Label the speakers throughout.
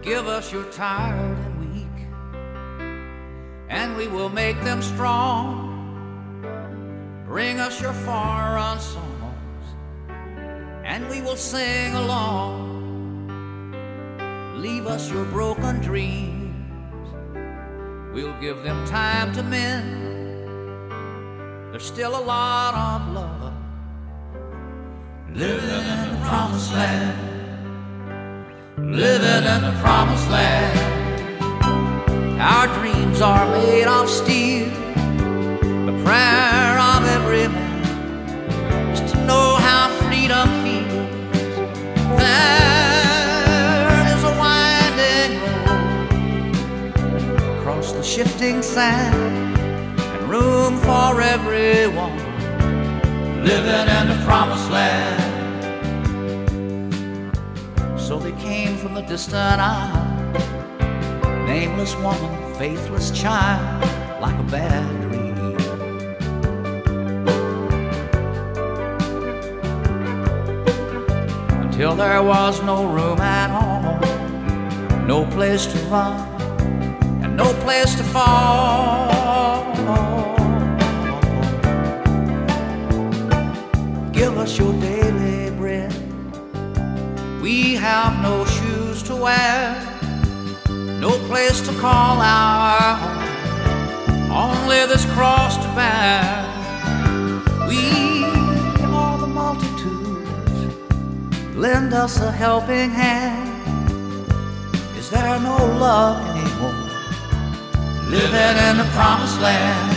Speaker 1: Give us your tired and weak, and we will make them strong. Bring us your far-run songs, and we will sing along. Leave us your broken dreams, we'll give them time to mend. There's still a lot of love living in the promised land. Living in the promised land. Our dreams are made of steel. The prayer of every man is to know how freedom feels. There is a winding road across the shifting sand, and room for everyone living in the promised land. So they came from the distant isle, nameless woman, faithless child, like a bad dream. Until there was no room at all, no place to run, and no place to fall. Give us your daily bread. We have no shoes to wear, no place to call our own, only this cross to bear. We are the multitudes, lend us a helping hand. Is there no love anymore living in the promised land?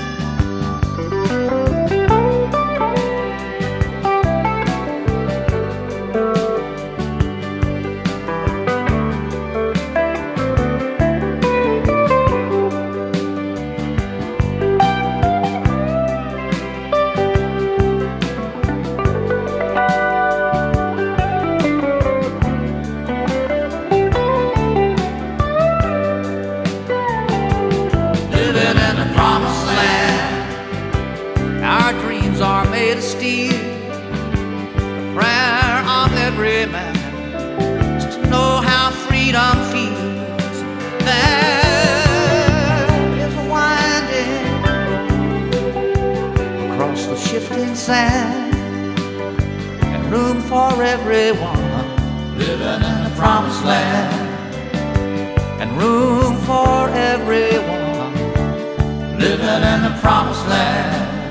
Speaker 1: Are made of steel. The prayer of every man is to know how freedom feels. There is a winding road across the shifting sand, and room for everyone living in the promised land. And room for everyone living in the promised land.